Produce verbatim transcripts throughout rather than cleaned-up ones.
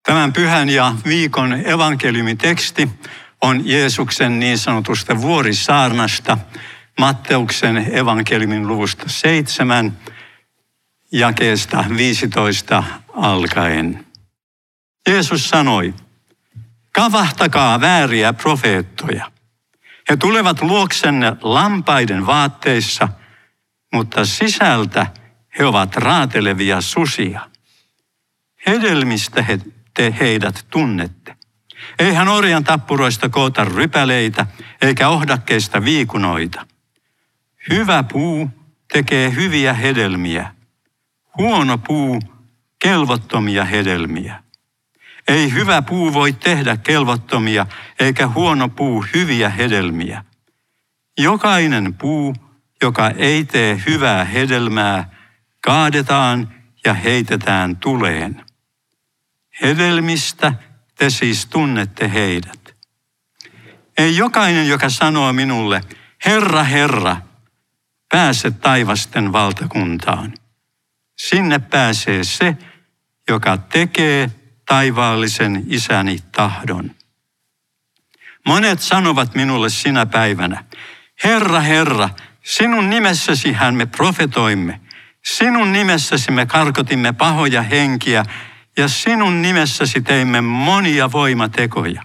Tämän pyhän ja viikon evankeliumiteksti on Jeesuksen niin sanotusta vuorisaarnasta, Matteuksen evankeliumin luvusta seitsemän, jakeesta viisitoista alkaen. Jeesus sanoi, kavahtakaa vääriä profeettoja. He tulevat luoksenne lampaiden vaatteissa, mutta sisältä he ovat raatelevia susia. Hedelmistä he, te heidät tunnette. Eihän orjan tappuroista koota rypäleitä, eikä ohdakkeista viikunoita. Hyvä puu tekee hyviä hedelmiä. Huono puu kelvottomia hedelmiä. Ei hyvä puu voi tehdä kelvottomia, eikä huono puu hyviä hedelmiä. Jokainen puu, joka ei tee hyvää hedelmää, kaadetaan ja heitetään tuleen. Hedelmistä te siis tunnette heidät. Ei jokainen, joka sanoo minulle, Herra, Herra, pääse taivasten valtakuntaan. Sinne pääsee se, joka tekee taivaallisen isäni tahdon. Monet sanovat minulle sinä päivänä, Herra, Herra, sinun nimessäsihän me profetoimme, sinun nimessäsi me karkotimme pahoja henkiä ja sinun nimessäsi teimme monia voimatekoja.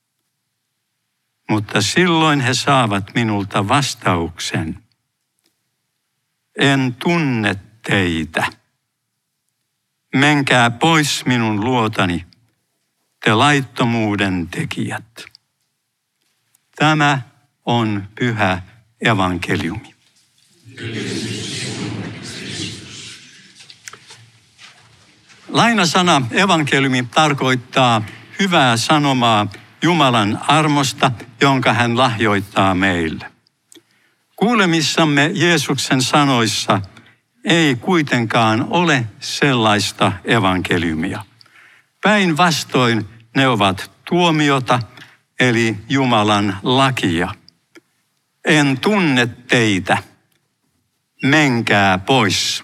Mutta silloin he saavat minulta vastauksen, en tunne teitä. Menkää pois minun luotani, te laittomuuden tekijät. Tämä on pyhä evankeliumi. Lainasana evankeliumi tarkoittaa hyvää sanomaa Jumalan armosta, jonka hän lahjoittaa meille. Kuulemissamme Jeesuksen sanoissa ei kuitenkaan ole sellaista evankeliumia. Päinvastoin ne ovat tuomiota, eli Jumalan lakia. En tunne teitä, menkää pois.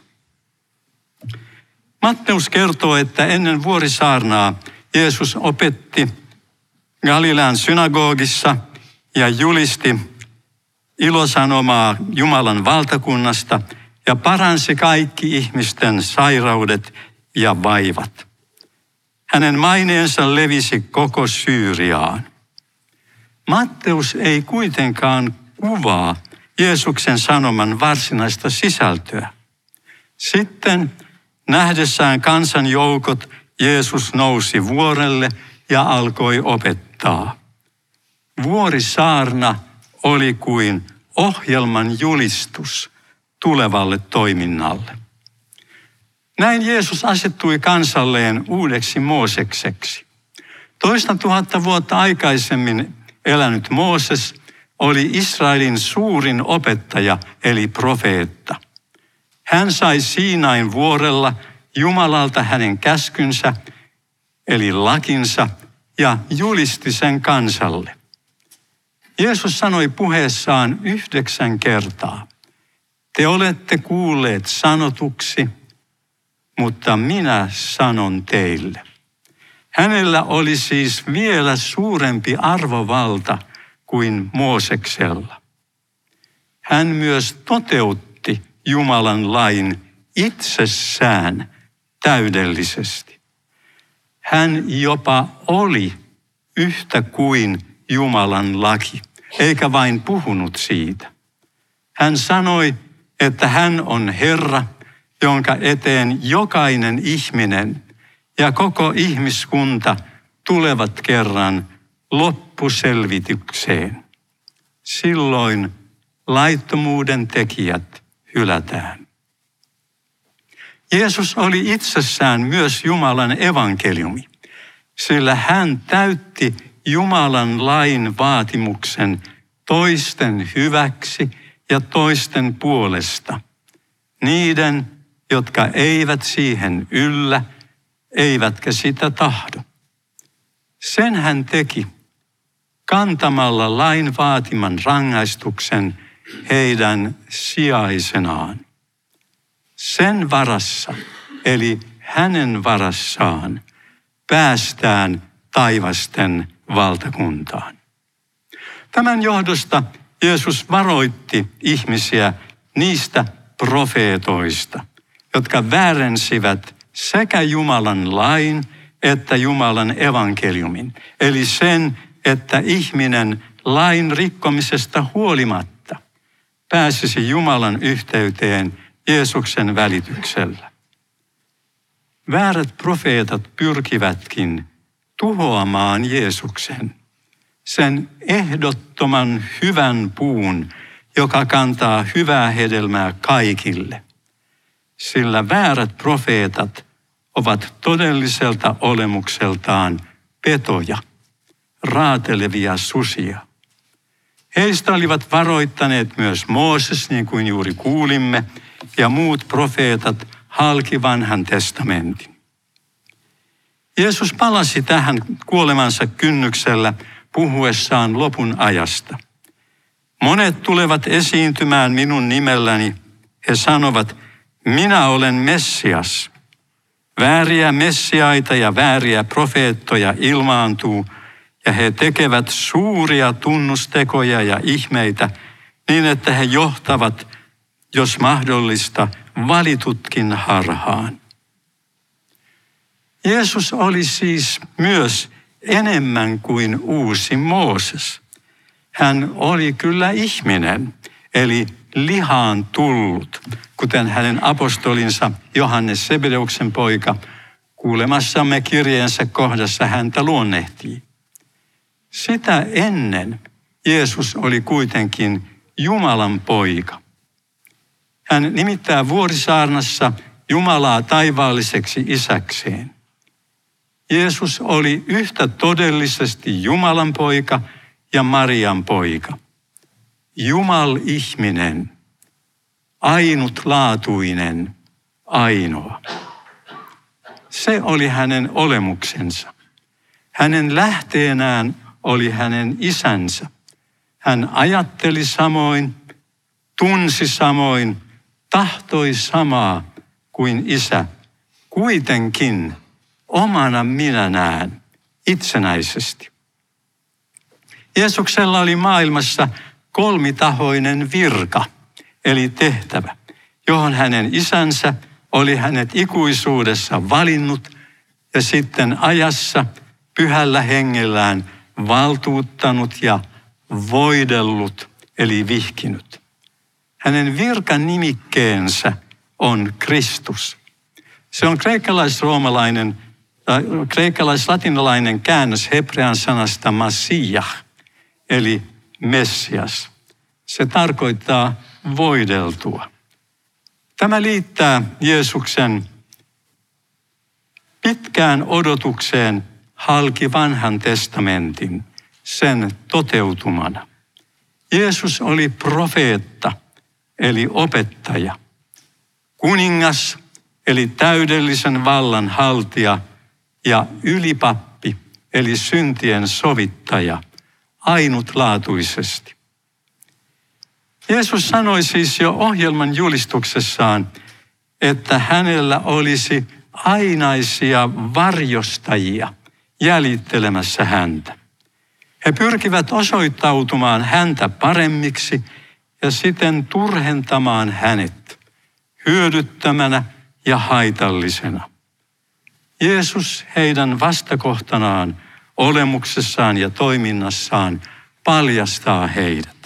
Matteus kertoo, että ennen vuorisaarnaa Jeesus opetti Galilean synagogissa ja julisti ilosanomaa Jumalan valtakunnasta ja paransi kaikki ihmisten sairaudet ja vaivat. Hänen maineensa levisi koko Syyriaan. Matteus ei kuitenkaan kuvaa Jeesuksen sanoman varsinaista sisältöä. Sitten nähdessään kansanjoukot Jeesus nousi vuorelle ja alkoi opettaa. Vuorisaarna oli kuin ohjelman julistus tulevalle toiminnalle. Näin Jeesus asettui kansalleen uudeksi Moosekseksi. Toista tuhatta vuotta aikaisemmin elänyt Mooses oli Israelin suurin opettaja eli profeetta. Hän sai Siinain vuorella Jumalalta hänen käskynsä eli lakinsa ja julisti sen kansalle. Jeesus sanoi puheessaan yhdeksän kertaa, te olette kuulleet sanotuksi, mutta minä sanon teille. Hänellä oli siis vielä suurempi arvovalta kuin Mooseksella. Hän myös toteutti Jumalan lain itsessään täydellisesti. Hän jopa oli yhtä kuin Jumalan laki, eikä vain puhunut siitä. Hän sanoi, että hän on Herra, jonka eteen jokainen ihminen ja koko ihmiskunta tulevat kerran loppuselvitykseen. Silloin laittomuuden tekijät hylätään. Jeesus oli itsessään myös Jumalan evankeliumi, sillä hän täytti Jumalan lain vaatimuksen toisten hyväksi ja toisten puolesta. Niiden, jotka eivät siihen yllä, eivätkä sitä tahdo. Sen hän teki kantamalla lain vaatiman rangaistuksen heidän sijaisenaan. Sen varassa, eli hänen varassaan, päästään taivasten valtakuntaan. Tämän johdosta Jeesus varoitti ihmisiä niistä profeetoista, jotka väärensivät sekä Jumalan lain että Jumalan evankeliumin. Eli sen, että ihminen lain rikkomisesta huolimatta pääsisi Jumalan yhteyteen Jeesuksen välityksellä. Väärät profeetat pyrkivätkin tuhoamaan Jeesuksen, sen ehdottoman hyvän puun, joka kantaa hyvää hedelmää kaikille. Sillä väärät profeetat ovat todelliselta olemukseltaan petoja, raatelevia susia. Heistä olivat varoittaneet myös Mooses, niin kuin juuri kuulimme, ja muut profeetat halki vanhan testamentin. Jeesus palasi tähän kuolemansa kynnyksellä puhuessaan lopun ajasta. Monet tulevat esiintymään minun nimelläni. He sanovat, minä olen Messias. Vääriä messiaita ja vääriä profeettoja ilmaantuu, ja he tekevät suuria tunnustekoja ja ihmeitä niin, että he johtavat, jos mahdollista, valitutkin harhaan. Jeesus oli siis myös enemmän kuin uusi Mooses. Hän oli kyllä ihminen, eli lihaan tullut, kuten hänen apostolinsa Johannes Sebedeuksen poika kuulemassamme kirjeensä kohdassa häntä luonnehtii. Sitä ennen Jeesus oli kuitenkin Jumalan poika. Hän nimittää Vuorisaarnassa Jumalaa taivaalliseksi isäkseen. Jeesus oli yhtä todellisesti Jumalan poika ja Marian poika. Jumal-ihminen, ainutlaatuinen, ainoa. Se oli hänen olemuksensa. Hänen lähteenään oli hänen isänsä. Hän ajatteli samoin, tunsi samoin, tahtoi samaa kuin isä. Kuitenkin omana minänään itsenäisesti. Jeesuksella oli maailmassa kolmitahoinen virka, eli tehtävä, johon hänen isänsä oli hänet ikuisuudessa valinnut ja sitten ajassa pyhällä hengellään valtuuttanut ja voidellut, eli vihkinyt. Hänen virkanimikkeensä on Kristus. Se on kreikkalais-roomalainen, äh, kreikkalais-latinalainen käännös hebrean sanasta Masiah, eli Messias. Se tarkoittaa voideltua. Tämä liittää Jeesuksen pitkään odotukseen halki vanhan testamentin, sen toteutumana. Jeesus oli profeetta, eli opettaja. Kuningas, eli täydellisen vallan haltija, ja ylipappi, eli syntien sovittaja, ainutlaatuisesti. Jeesus sanoi siis jo ohjelman julistuksessaan, että hänellä olisi ainaisia varjostajia jäljittelemässä häntä. He pyrkivät osoittautumaan häntä paremmiksi ja siten turhentamaan hänet hyödyttömänä ja haitallisena. Jeesus heidän vastakohtanaan, olemuksessaan ja toiminnassaan paljastaa heidät.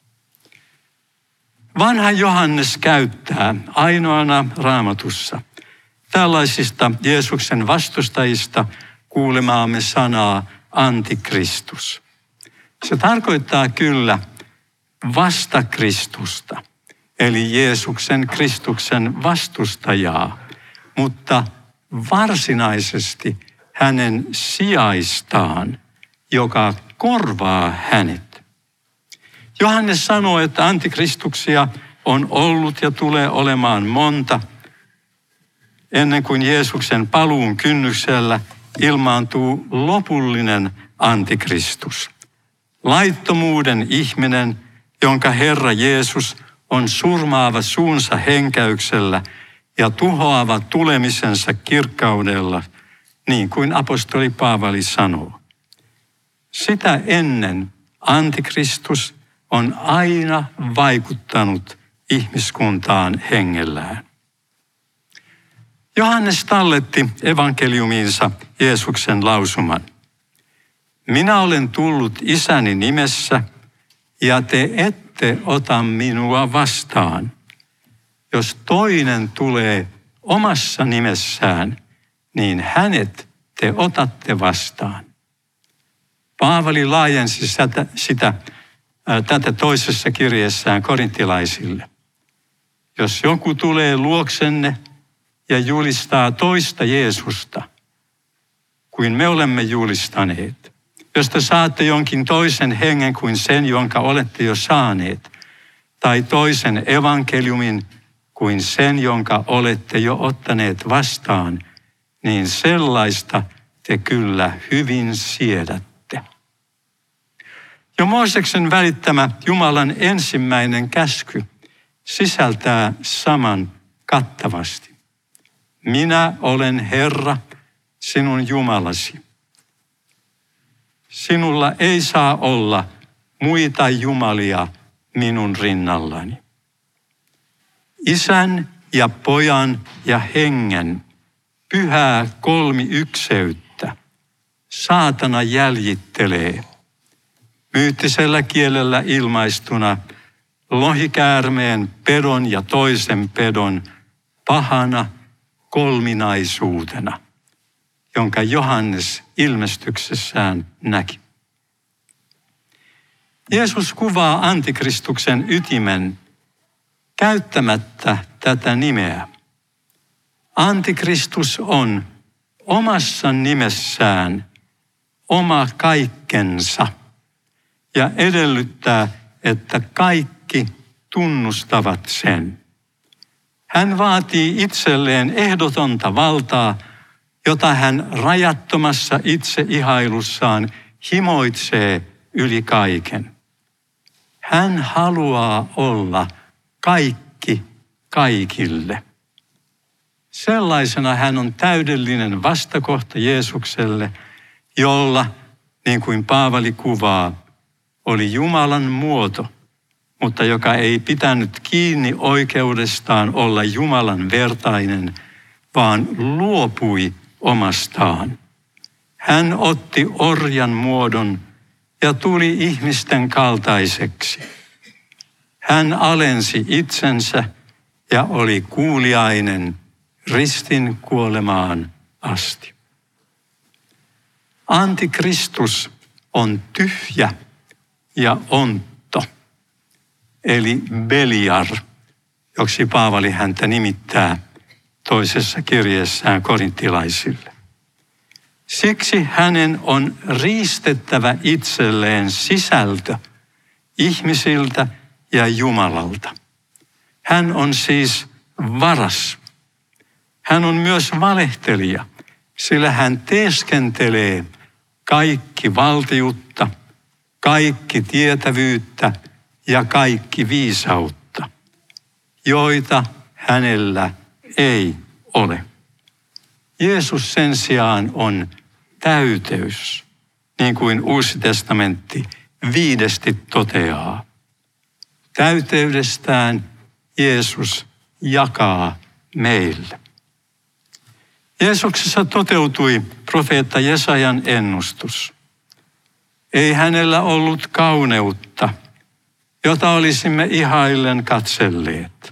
Vanha Johannes käyttää ainoana Raamatussa tällaisista Jeesuksen vastustajista kuulemaamme sanaa antikristus. Se tarkoittaa kyllä vastakristusta, eli Jeesuksen Kristuksen vastustajaa, mutta varsinaisesti hänen sijaistaan, joka korvaa hänet. Johannes sanoo, että antikristuksia on ollut ja tulee olemaan monta, ennen kuin Jeesuksen paluun kynnyksellä ilmaantuu lopullinen antikristus. Laittomuuden ihminen, jonka Herra Jeesus on surmaava suunsa henkäyksellä ja tuhoava tulemisensa kirkkaudella niin kuin apostoli Paavali sanoo. Sitä ennen antikristus on aina vaikuttanut ihmiskuntaan hengellään. Johannes talletti evankeliumiinsa Jeesuksen lausuman. Minä olen tullut isäni nimessä, ja te ette ota minua vastaan. Jos toinen tulee omassa nimessään, niin hänet te otatte vastaan. Paavali laajensi sitä, sitä ää, tätä toisessa kirjeessään korintilaisille. Jos joku tulee luoksenne ja julistaa toista Jeesusta, kuin me olemme julistaneet, jos te saatte jonkin toisen hengen kuin sen, jonka olette jo saaneet, tai toisen evankeliumin kuin sen, jonka olette jo ottaneet vastaan, niin sellaista te kyllä hyvin siedätte. Jo Mooseksen välittämä Jumalan ensimmäinen käsky sisältää saman kattavasti. Minä olen Herra, sinun Jumalasi. Sinulla ei saa olla muita jumalia minun rinnallani. Isän ja pojan ja hengen pyhää kolmiykseyttä saatana jäljittelee. Myyttisellä kielellä ilmaistuna lohikäärmeen pedon ja toisen pedon pahana kolminaisuutena, jonka Johannes ilmestyksessään näki. Jeesus kuvaa antikristuksen ytimen käyttämättä tätä nimeä. Antikristus on omassa nimessään oma kaikkensa ja edellyttää, että kaikki tunnustavat sen. Hän vaatii itselleen ehdotonta valtaa, jota hän rajattomassa itseihailussaan himoitsee yli kaiken. Hän haluaa olla kaikki kaikille. Sellaisena hän on täydellinen vastakohta Jeesukselle, jolla, niin kuin Paavali kuvaa, oli Jumalan muoto, mutta joka ei pitänyt kiinni oikeudestaan olla Jumalan vertainen, vaan luopui omastaan. Hän otti orjan muodon ja tuli ihmisten kaltaiseksi. Hän alensi itsensä ja oli kuuliainen ristin kuolemaan asti. Antikristus on tyhjä ja ontto, eli Beliar, joksi Paavali häntä nimittää toisessa kirjeessään korintilaisille. Siksi hänen on riistettävä itselleen sisältö ihmisiltä ja Jumalalta. Hän on siis varas. Hän on myös valehtelija, sillä hän teeskentelee kaikki valtiutta, kaikki tietävyyttä ja kaikki viisautta, joita hänellä ei ole. Jeesus sen sijaan on täyteys, niin kuin Uusi testamentti viidesti toteaa. Täyteydestään Jeesus jakaa meille. Jeesuksessa toteutui profeetta Jesajan ennustus. Ei hänellä ollut kauneutta, jota olisimme ihaillen katselleet.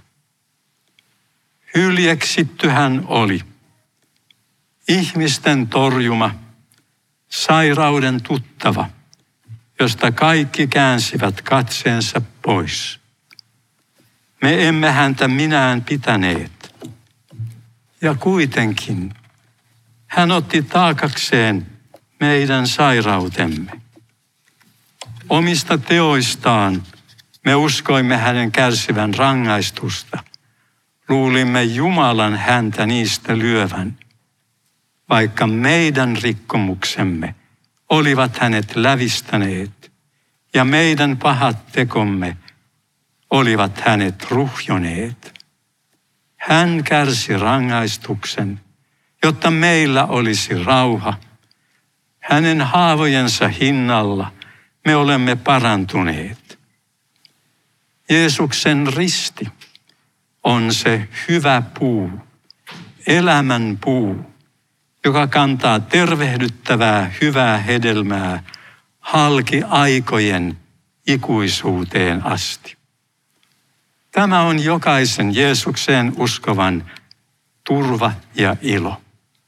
Hyljeksitty hän oli, ihmisten torjuma, sairauden tuttava, josta kaikki käänsivät katseensa pois. Me emme häntä minään pitäneet. Ja kuitenkin hän otti taakakseen meidän sairautemme. Omista teoistaan me uskoimme hänen kärsivän rangaistusta. Luulimme Jumalan häntä niistä lyövän, vaikka meidän rikkomuksemme olivat hänet lävistäneet ja meidän pahat tekomme olivat hänet ruhjoneet. Hän kärsi rangaistuksen, jotta meillä olisi rauha. Hänen haavojensa hinnalla me olemme parantuneet. Jeesuksen risti on se hyvä puu, elämän puu, joka kantaa tervehdyttävää hyvää hedelmää halki aikojen ikuisuuteen asti. Tämä on jokaisen Jeesukseen uskovan turva ja ilo.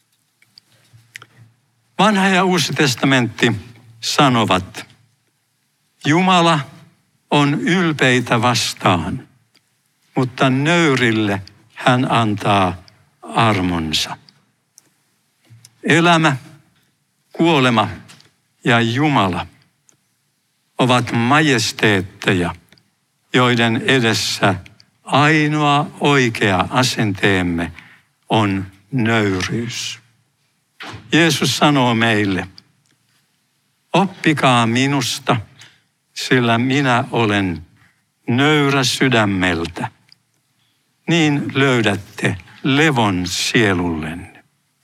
Vanha ja Uusi testamentti sanovat, Jumala on ylpeitä vastaan, mutta nöyrille hän antaa armonsa. Elämä, kuolema ja Jumala ovat majesteetteja, joiden edessä ainoa oikea asenteemme on nöyryys. Jeesus sanoo meille, oppikaa minusta, sillä minä olen nöyrä sydämeltä. Niin löydätte levon sielullenne.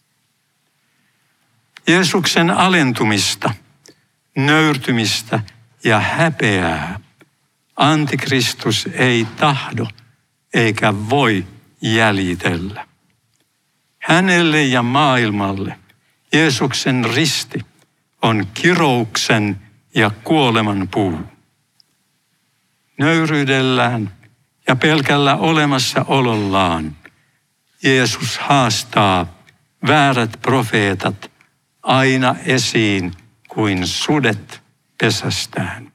Jeesuksen alentumista, nöyrtymistä ja häpeää Antikristus ei tahdo eikä voi jäljitellä. Hänelle ja maailmalle Jeesuksen risti on kirouksen ja kuoleman puu. Nöyryydellään ja pelkällä olemassaolollaan Jeesus haastaa väärät profeetat aina esiin kuin sudet pesästään.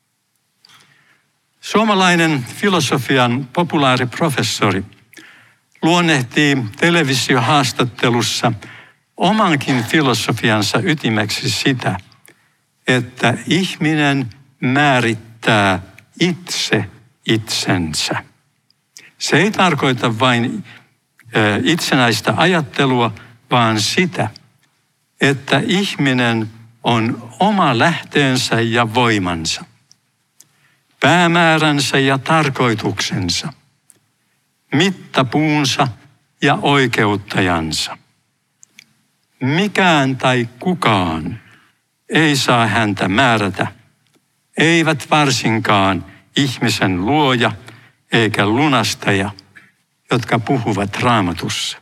Suomalainen filosofian populaariprofessori luonnehtii televisiohaastattelussa omankin filosofiansa ytimeksi sitä, että ihminen määrittää itse itsensä. Se ei tarkoita vain itsenäistä ajattelua, vaan sitä, että ihminen on oma lähteensä ja voimansa, päämääränsä ja tarkoituksensa, mittapuunsa ja oikeuttajansa. Mikään tai kukaan ei saa häntä määrätä, eivät varsinkaan ihmisen luoja eikä lunastaja, jotka puhuvat Raamatussa.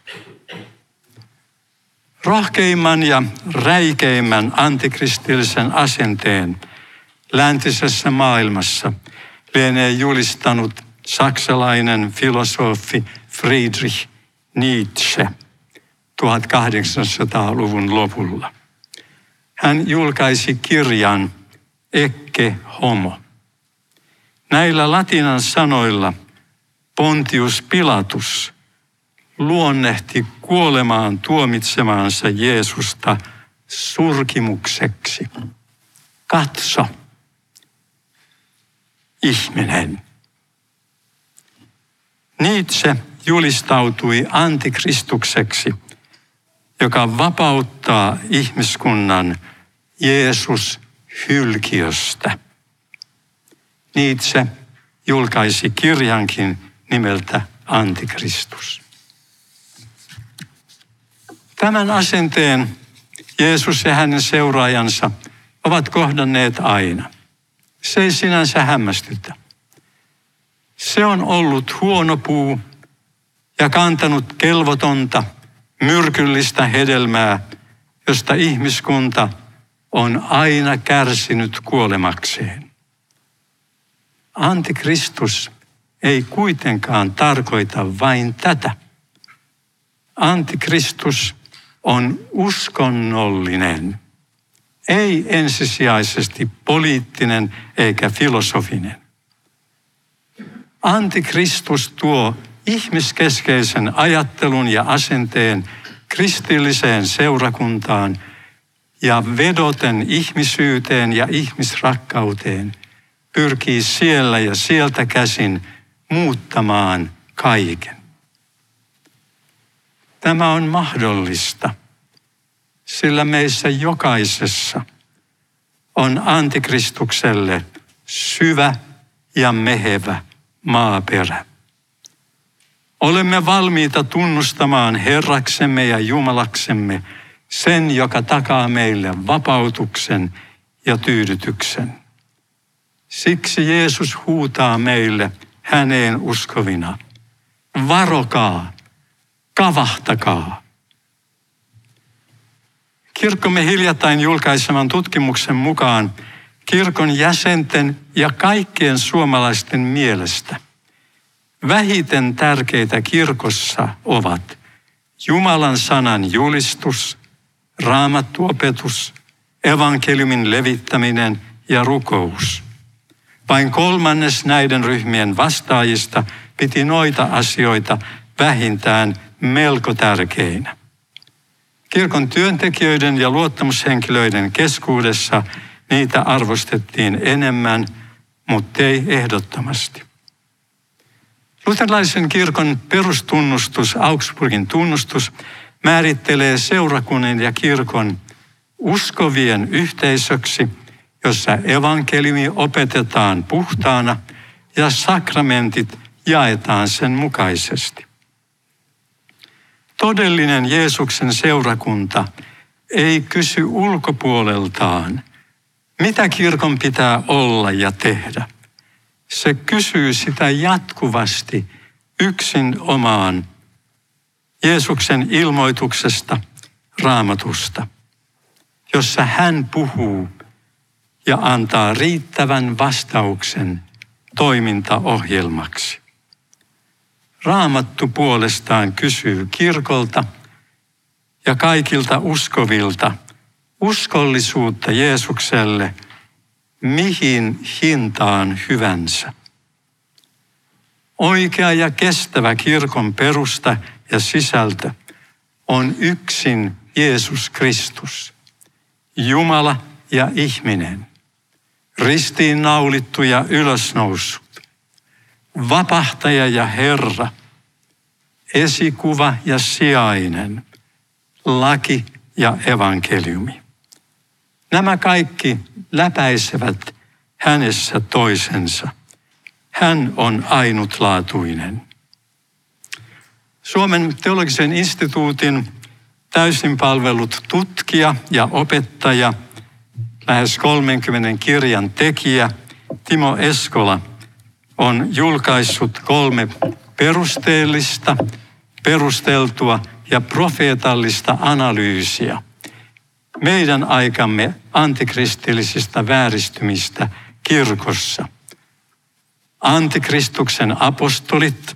Rohkeimman ja räikeimmän antikristillisen asenteen läntisessä maailmassa lienee julistanut saksalainen filosofi Friedrich Nietzsche tuhatkahdeksansataaluvun lopulla. Hän julkaisi kirjan Ecce Homo. Näillä latinan sanoilla Pontius Pilatus luonnehti kuolemaan tuomitsemaansa Jeesusta surkimukseksi. Katso, ihminen. Nietzsche julistautui antikristukseksi, joka vapauttaa ihmiskunnan Jeesus hylkiöstä. Nietzsche julkaisi kirjankin nimeltä Antikristus. Tämän asenteen Jeesus ja hänen seuraajansa ovat kohdanneet aina. Se ei sinänsä hämmästytä. Se on ollut huono puu ja kantanut kelvotonta, myrkyllistä hedelmää, josta ihmiskunta on aina kärsinyt kuolemakseen. Antikristus ei kuitenkaan tarkoita vain tätä. Antikristus on uskonnollinen, ei ensisijaisesti poliittinen eikä filosofinen. Antikristus tuo ihmiskeskeisen ajattelun ja asenteen kristilliseen seurakuntaan ja vedoten ihmisyyteen ja ihmisrakkauteen pyrkii siellä ja sieltä käsin muuttamaan kaiken. Tämä on mahdollista, sillä meissä jokaisessa on antikristukselle syvä ja mehevä maaperä. Olemme valmiita tunnustamaan Herraksemme ja Jumalaksemme sen, joka takaa meille vapautuksen ja tyydytyksen. Siksi Jeesus huutaa meille häneen uskovina: varokaa, kavahtakaa. Kirkkomme hiljattain julkaiseman tutkimuksen mukaan kirkon jäsenten ja kaikkien suomalaisten mielestä vähiten tärkeitä kirkossa ovat Jumalan sanan julistus, raamattuopetus, evankeliumin levittäminen ja rukous. Vain kolmannes näiden ryhmien vastaajista piti noita asioita vähintään melko tärkeinä. Kirkon työntekijöiden ja luottamushenkilöiden keskuudessa niitä arvostettiin enemmän, mutta ei ehdottomasti. Luterilaisen kirkon perustunnustus, Augsburgin tunnustus, määrittelee seurakunnan ja kirkon uskovien yhteisöksi, jossa evankeliumi opetetaan puhtaana ja sakramentit jaetaan sen mukaisesti. Todellinen Jeesuksen seurakunta ei kysy ulkopuoleltaan, mitä kirkon pitää olla ja tehdä. Se kysyy sitä jatkuvasti yksin omaan Jeesuksen ilmoituksesta, Raamatusta, jossa hän puhuu ja antaa riittävän vastauksen toimintaohjelmaksi. Raamattu puolestaan kysyy kirkolta ja kaikilta uskovilta uskollisuutta Jeesukselle mihin hintaan hyvänsä. Oikea ja kestävä kirkon perusta ja sisältö on yksin Jeesus Kristus, Jumala ja ihminen, ristiin naulittu ja ylösnoussut, vapahtaja ja Herra, esikuva ja sijainen, laki ja evankeliumi. Nämä kaikki läpäisevät hänessä toisensa. Hän on ainutlaatuinen. Suomen teologisen instituutin täysin palvellut tutkija ja opettaja, lähes kolmenkymmenen kirjan tekijä Timo Eskola on julkaissut kolme perusteellista, perusteltua ja profeetallista analyysiä meidän aikamme antikristillisistä vääristymistä kirkossa. Antikristuksen apostolit,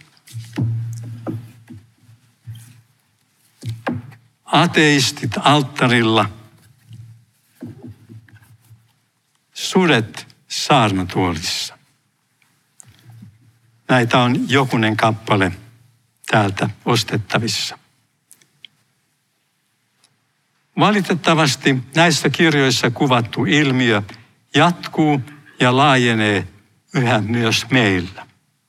ateistit alttarilla, sudet saarnatuolissa. Näitä on jokunen kappale täältä ostettavissa. Valitettavasti näissä kirjoissa kuvattu ilmiö jatkuu ja laajenee yhä myös meillä.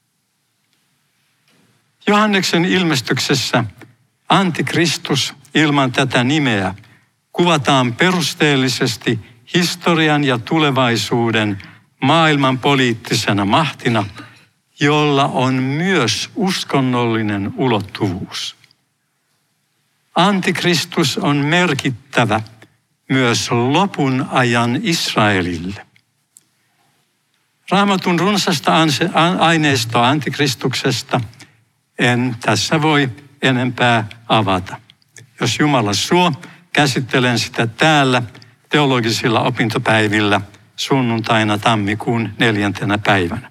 Johanneksen ilmestyksessä antikristus ilman tätä nimeä kuvataan perusteellisesti historian ja tulevaisuuden maailman poliittisena mahtina, jolla on myös uskonnollinen ulottuvuus. Antikristus on merkittävä myös lopun ajan Israelille. Raamatun runsasta aineistoa antikristuksesta en tässä voi enempää avata. Jos Jumala suo, käsittelen sitä täällä teologisilla opintopäivillä sunnuntaina tammikuun neljäntenä päivänä.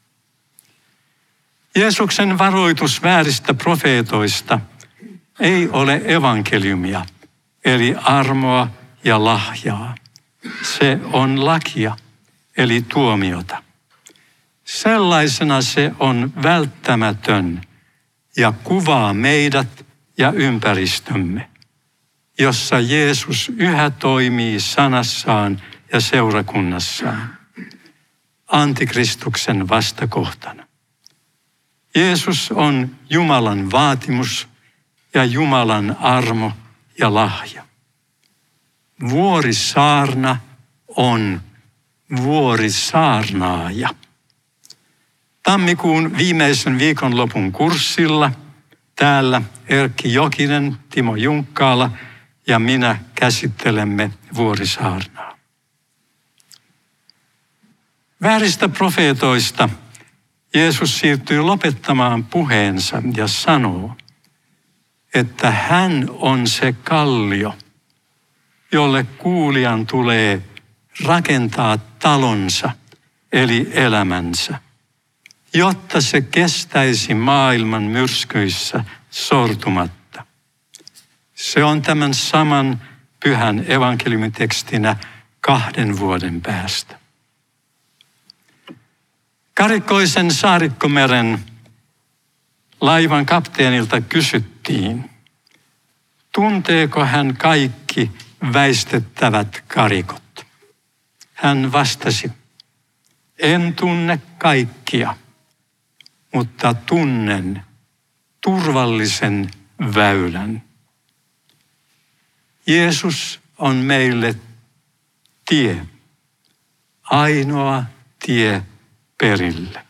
Jeesuksen varoitus vääristä profeetoista ei ole evankeliumia, eli armoa ja lahjaa. Se on lakia, eli tuomiota. Sellaisena se on välttämätön ja kuvaa meidät ja ympäristömme, jossa Jeesus yhä toimii sanassaan ja seurakunnassaan, antikristuksen vastakohtana. Jeesus on Jumalan vaatimus ja Jumalan armo ja lahja. Vuorisaarna on vuorisaarnaaja. Tammikuun viimeisen viikonlopun kurssilla Täällä Erkki Jokinen, Timo Junkkaala ja minä käsittelemme Vuorisaarnaa. Vääristä profeetoista Jeesus siirtyy lopettamaan puheensa ja sanoo, että hän on se kallio, jolle kuulijan tulee rakentaa talonsa, eli elämänsä, jotta se kestäisi maailman myrskyissä sortumatta. Se on tämän saman pyhän evankeliumitekstinä kahden vuoden päästä. Karikkoisen Saarikkomeren laivan kapteenilta kysyttiin, tunteeko hän kaikki väistettävät karikot? Hän vastasi, en tunne kaikkia, mutta tunnen turvallisen väylän. Jeesus on meille tie, ainoa tie perille.